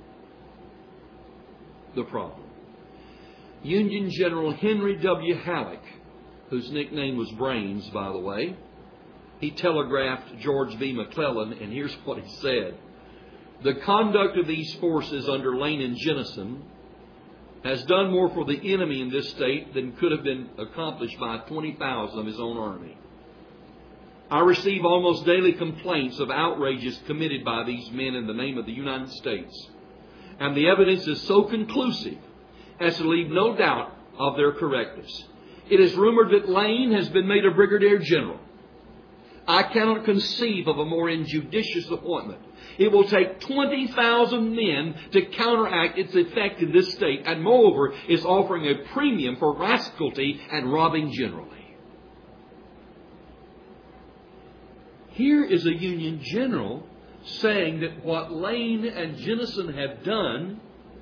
the problem. Union General Henry W. Halleck, whose nickname was Brains, by the way, he telegraphed George B. McClellan, and here's what he said. The conduct of these forces under Lane and Jennison has done more for the enemy in this state than could have been accomplished by 20,000 of his own army. I receive almost daily complaints of outrages committed by these men in the name of the United States, and the evidence is so conclusive as to leave no doubt of their correctness. It is rumored that Lane has been made a brigadier general. I cannot conceive of a more injudicious appointment. It will take 20,000 men to counteract its effect in this state, and moreover is offering a premium for rascality and robbing generally. Here is a Union general saying that what Lane and Jennison have done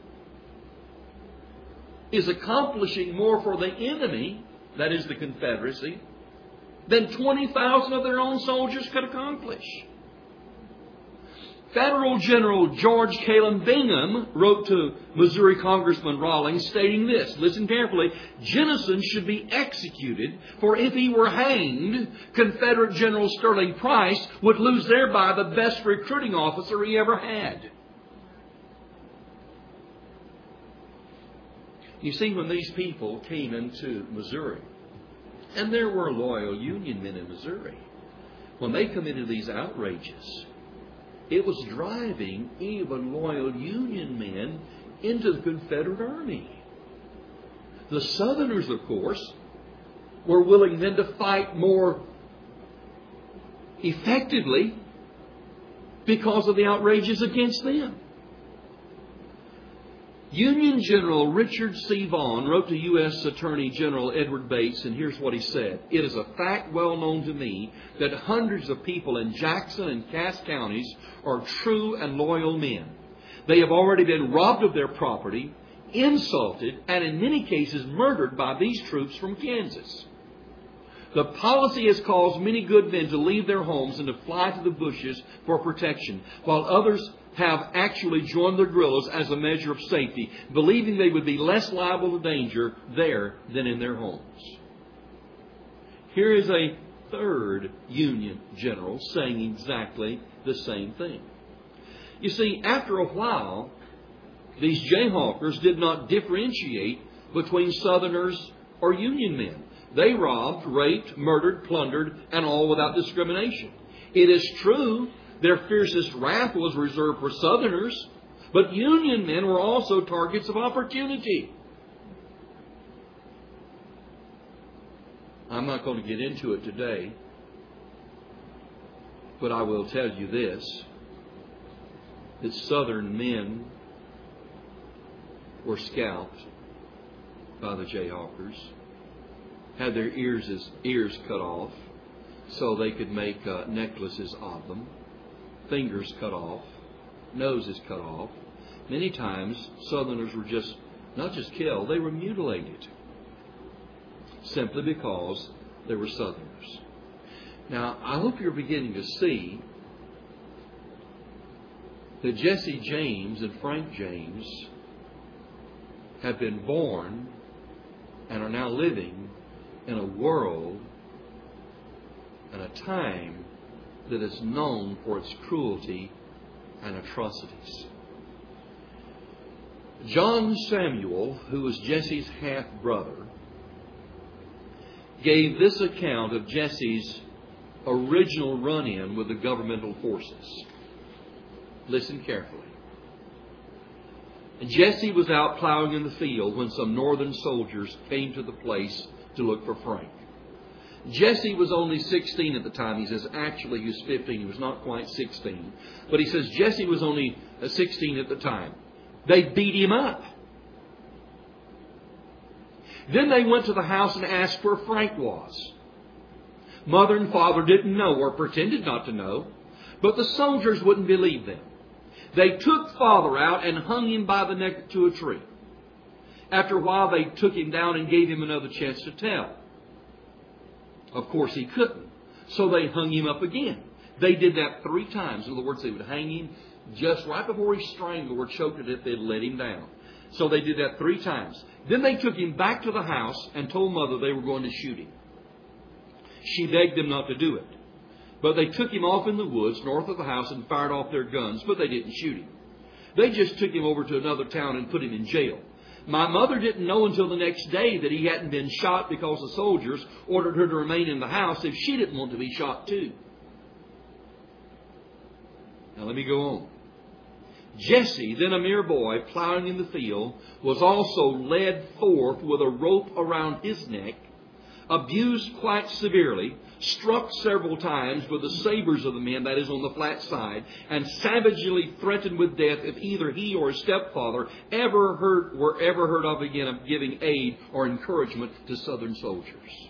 is accomplishing more for the enemy, that is the Confederacy, than 20,000 of their own soldiers could accomplish. Federal General George Caleb Bingham wrote to Missouri Congressman Rawlings stating this. Listen carefully. Jennison should be executed, for if he were hanged, Confederate General Sterling Price would lose thereby the best recruiting officer he ever had. You see, when these people came into Missouri, and there were loyal Union men in Missouri, when they committed these outrages, it was driving even loyal Union men into the Confederate Army. The Southerners, of course, were willing then to fight more effectively because of the outrages against them. Union General Richard C. Vaughn wrote to U.S. Attorney General Edward Bates, and here's what he said. It is a fact well known to me that hundreds of people in Jackson and Cass counties are true and loyal men. They have already been robbed of their property, insulted, and in many cases murdered by these troops from Kansas. The policy has caused many good men to leave their homes and to fly to the bushes for protection, while others have actually joined the guerrillas as a measure of safety, believing they would be less liable to danger there than in their homes. Here is a third Union general saying exactly the same thing. You see, after a while, these Jayhawkers did not differentiate between Southerners or Union men. They robbed, raped, murdered, plundered, and all without discrimination. It is true their fiercest wrath was reserved for Southerners, but Union men were also targets of opportunity. I'm not going to get into it today, but I will tell you this, that Southern men were scalped by the Jayhawkers, had their ears cut off so they could make necklaces of them, fingers cut off, noses cut off. Many times, Southerners were not just killed, they were mutilated, simply because they were Southerners. Now, I hope you're beginning to see that Jesse James and Frank James have been born and are now living in a world and a time that is known for its cruelty and atrocities. John Samuel, who was Jesse's half-brother, gave this account of Jesse's original run-in with the governmental forces. Listen carefully. Jesse was out plowing in the field when some northern soldiers came to the place to look for Frank. Jesse was only 16 at the time. He says actually he was 15. He was not quite 16. But he says Jesse was only 16 at the time. They beat him up. Then they went to the house and asked where Frank was. Mother and father didn't know or pretended not to know, but the soldiers wouldn't believe them. They took father out and hung him by the neck to a tree. After a while, they took him down and gave him another chance to tell. Of course, he couldn't. So they hung him up again. They did that 3 times. In other words, they would hang him just right before he strangled or choked to death. They'd let him down. So they did that 3 times. Then they took him back to the house and told mother they were going to shoot him. She begged them not to do it. But they took him off in the woods north of the house and fired off their guns, but they didn't shoot him. They just took him over to another town and put him in jail. My mother didn't know until the next day that he hadn't been shot because the soldiers ordered her to remain in the house if she didn't want to be shot too. Now let me go on. Jesse, then a mere boy plowing in the field, was also led forth with a rope around his neck, abused quite severely, struck several times with the sabers of the men, that is on the flat side, and savagely threatened with death if either he or his stepfather were ever heard of again of giving aid or encouragement to Southern soldiers.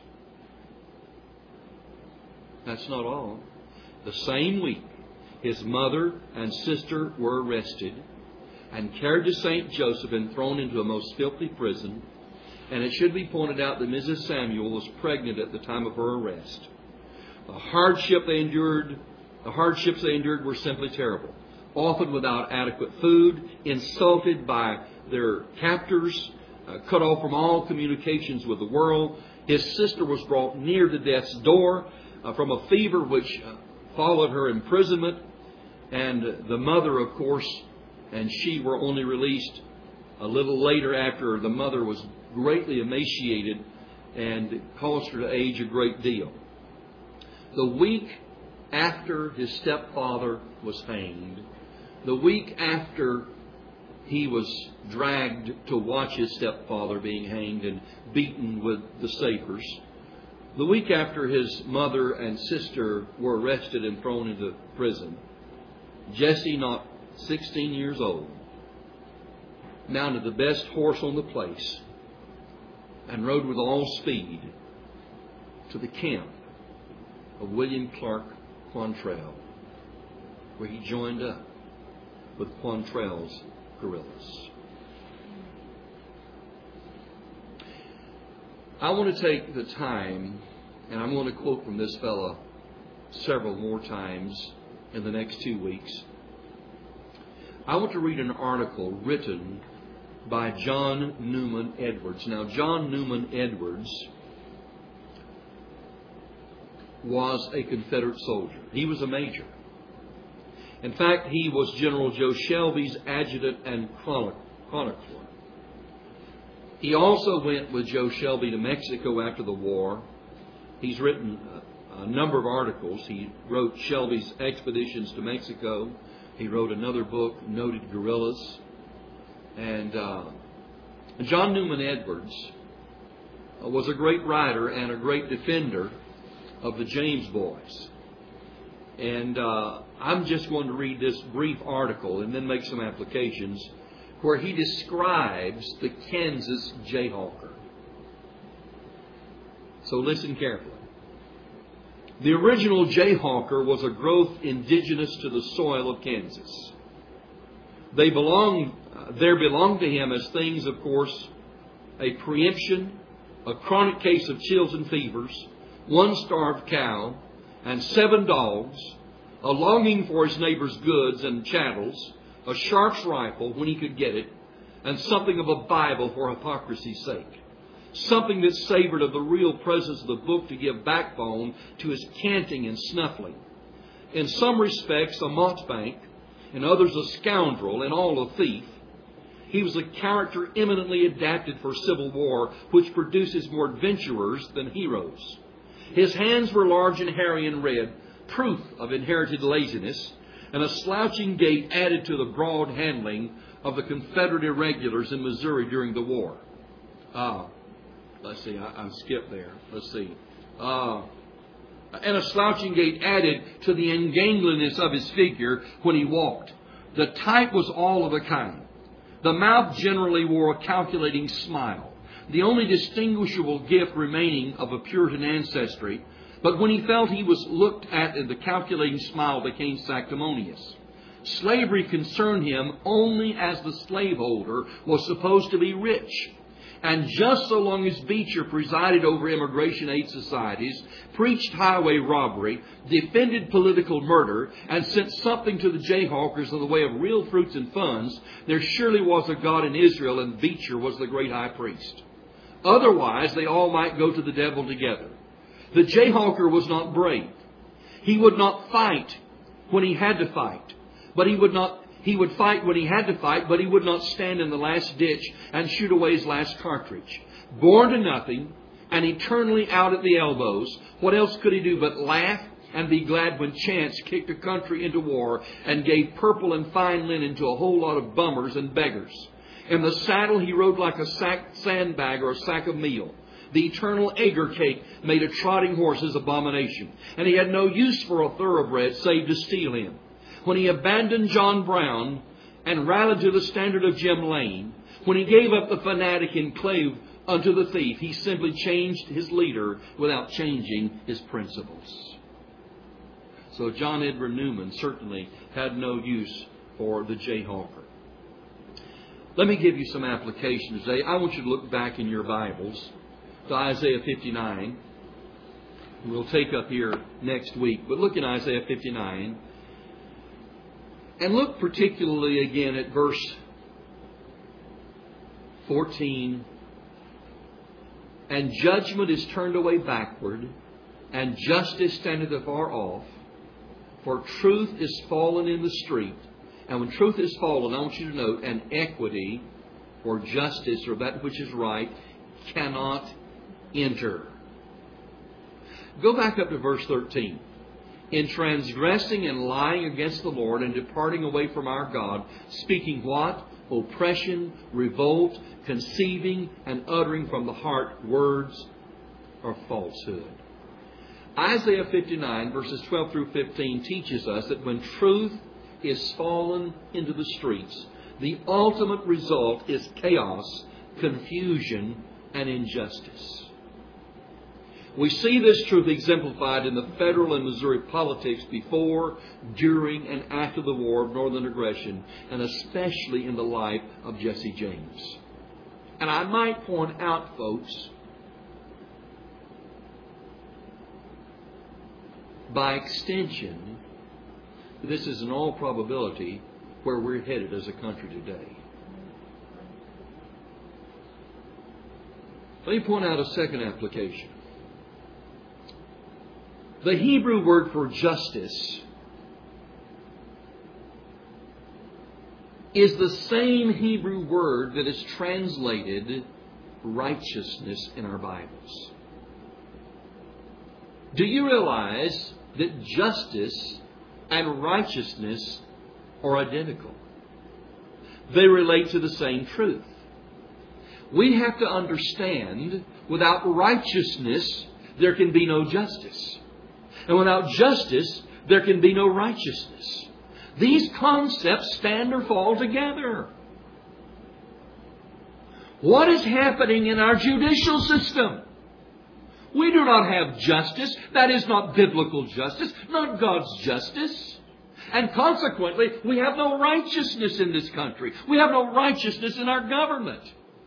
That's not all. The same week, his mother and sister were arrested and carried to St. Joseph and thrown into a most filthy prison. And it should be pointed out that Mrs. Samuel was pregnant at the time of her arrest. The hardships they endured were simply terrible. Often without adequate food, insulted by their captors, cut off from all communications with the world. His sister was brought near to death's door from a fever which followed her imprisonment. And the mother, of course, and she were only released a little later after the mother was greatly emaciated and caused her to age a great deal. The week after his stepfather was hanged, the week after he was dragged to watch his stepfather being hanged and beaten with the sabers, the week after his mother and sister were arrested and thrown into prison, Jesse, not 16 years old, mounted the best horse on the place and rode with all speed to the camp of William Clark Quantrell, where he joined up with Quantrell's guerrillas. I want to take the time And I'm going to quote from this fellow several more times in the next 2 weeks. I want to read an article written by John Newman Edwards. Now, John Newman Edwards was a Confederate soldier. He was a major. In fact, he was General Joe Shelby's adjutant and chronicler. He also went with Joe Shelby to Mexico after the war. He's written a number of articles. He wrote Shelby's Expeditions to Mexico. He wrote another book, Noted Guerrillas. And John Newman Edwards was a great writer and a great defender of the James Boys. And I'm just going to read this brief article and then make some applications where he describes the Kansas Jayhawker. So listen carefully. The original Jayhawker was a growth indigenous to the soil of Kansas. There belonged to him as things, of course, a preemption, a chronic case of chills and fevers, 1 starved cow, and 7 dogs, a longing for his neighbor's goods and chattels, a sharp's rifle when he could get it, and something of a Bible for hypocrisy's sake. Something that savored of the real presence of the book to give backbone to his canting and snuffling. In some respects a mountebank, in others a scoundrel, in all a thief. He was a character eminently adapted for civil war, which produces more adventurers than heroes. His hands were large and hairy and red, proof of inherited laziness, and a slouching gait added to the broad handling of the Confederate irregulars in Missouri during the war. Let's see, I skipped there. Let's see. And a slouching gait added to the ungainliness of his figure when he walked. The type was all of a kind. The mouth generally wore a calculating smile, the only distinguishable gift remaining of a Puritan ancestry. But when he felt he was looked at, the calculating smile became sanctimonious. Slavery concerned him only as the slaveholder was supposed to be rich. And just so long as Beecher presided over immigration aid societies, preached highway robbery, defended political murder, and sent something to the Jayhawkers in the way of real fruits and funds, there surely was a God in Israel, and Beecher was the great high priest. Otherwise, they all might go to the devil together. The Jayhawker was not brave. He would not fight when he had to fight, but he would fight when he had to fight, but he would not stand in the last ditch and shoot away his last cartridge. Born to nothing and eternally out at the elbows, what else could he do but laugh and be glad when chance kicked a country into war and gave purple and fine linen to a whole lot of bummers and beggars? In the saddle he rode like a sandbag or a sack of meal. The eternal agar cake made a trotting horse's abomination, and he had no use for a thoroughbred save to steal him. When he abandoned John Brown and rallied to the standard of Jim Lane, when he gave up the fanatic and clave unto the thief, he simply changed his leader without changing his principles. So John Edward Newman certainly had no use for the Jayhawker. Let me give you some application today. I want you to look back in your Bibles to Isaiah 59. We'll take up here next week, but look in Isaiah 59. And look particularly again at verse 14. And judgment is turned away backward, and justice standeth afar off. For truth is fallen in the street. And when truth is fallen, I want you to note, and equity or justice or that which is right cannot enter. Go back up to verse 13. In transgressing and lying against the Lord and departing away from our God, speaking what? Oppression, revolt, conceiving and uttering from the heart words of falsehood. Isaiah 59 verses 12 through 15 teaches us that when truth is fallen into the streets, the ultimate result is chaos, confusion, and injustice. We see this truth exemplified in the federal and Missouri politics before, during, and after the War of Northern Aggression, and especially in the life of Jesse James. And I might point out, folks, by extension, this is in all probability where we're headed as a country today. Let me point out a second application. The Hebrew word for justice is the same Hebrew word that is translated righteousness in our Bibles. Do you realize that justice and righteousness are identical? They relate to the same truth. We have to understand, without righteousness, there can be no justice. And without justice, there can be no righteousness. These concepts stand or fall together. What is happening in our judicial system? We do not have justice. That is not biblical justice, not God's justice. And consequently, we have no righteousness in this country. We have no righteousness in our government.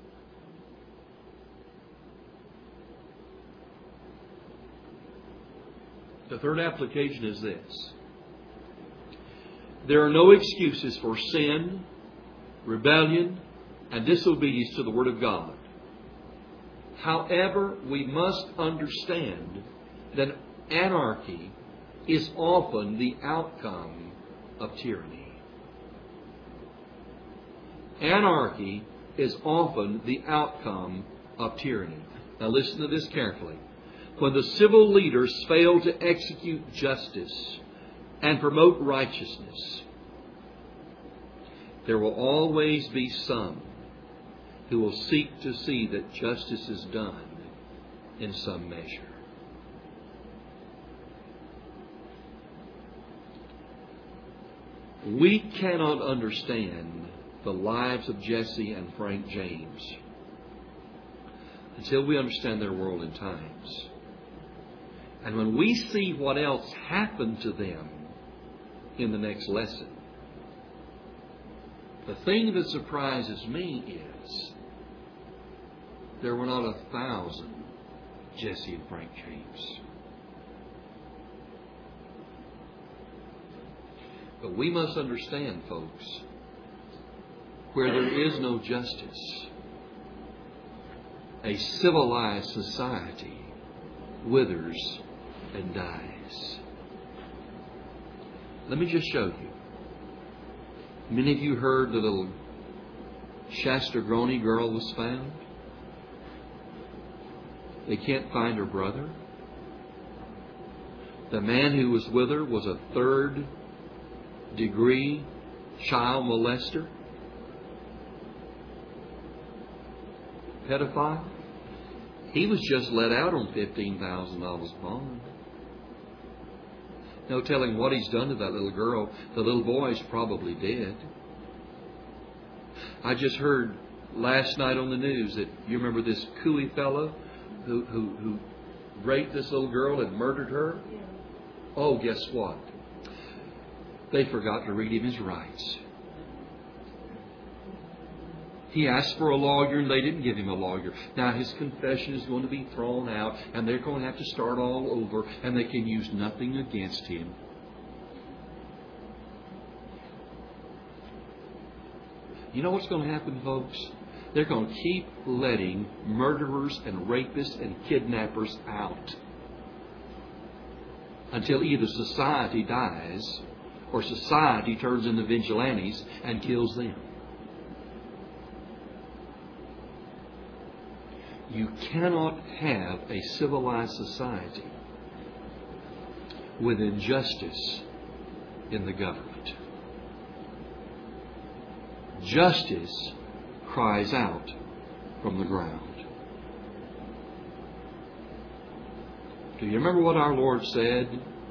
The third application is this. There are no excuses for sin, rebellion, and disobedience to the Word of God. However, we must understand that anarchy is often the outcome of tyranny. Anarchy is often the outcome of tyranny. Now listen to this carefully. When the civil leaders fail to execute justice and promote righteousness, there will always be some who will seek to see that justice is done in some measure. We cannot understand the lives of Jesse and Frank James until we understand their world and times. And when we see what else happened to them in the next lesson, the thing that surprises me is there were not 1,000 Jesse and Frank James. But we must understand, folks, where there is no justice, a civilized society withers and dies. Let me just show you. Many of you heard the little Shasta Groney girl was found. They can't find her brother. The man who was with her was a third-degree child molester, pedophile. He was just let out on $15,000 bond. No telling what he's done to that little girl. The little boy's probably dead. I just heard last night on the news that you remember this Cooey fellow who raped this little girl and murdered her? Oh, guess what? They forgot to read him his rights. He asked for a lawyer and they didn't give him a lawyer. Now his confession is going to be thrown out and they're going to have to start all over and they can use nothing against him. You know what's going to happen, folks? They're going to keep letting murderers and rapists and kidnappers out until either society dies or society turns into vigilantes and kills them. You cannot have a civilized society with injustice in the government. Justice cries out from the ground. Do you remember what our Lord said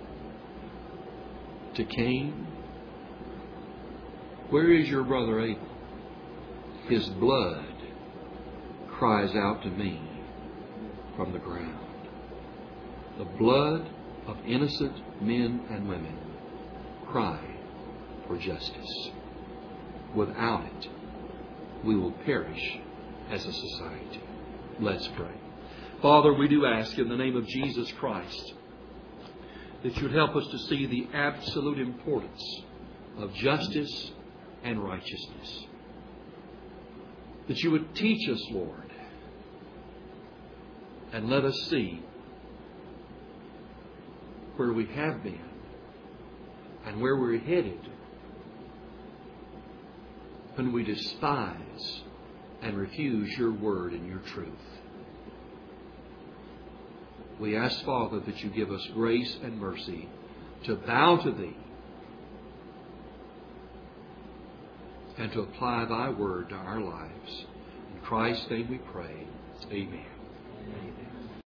to Cain? Where is your brother Abel? His blood cries out to me from the ground. The blood of innocent men and women cry for justice. Without it, we will perish as a society. Let's pray. Father, we do ask in the name of Jesus Christ that you would help us to see the absolute importance of justice and righteousness. That you would teach us, Lord, and let us see where we have been and where we're headed when we despise and refuse your word and your truth. We ask, Father, that you give us grace and mercy to bow to Thee and to apply Thy word to our lives. In Christ's name we pray. Amen. Amen.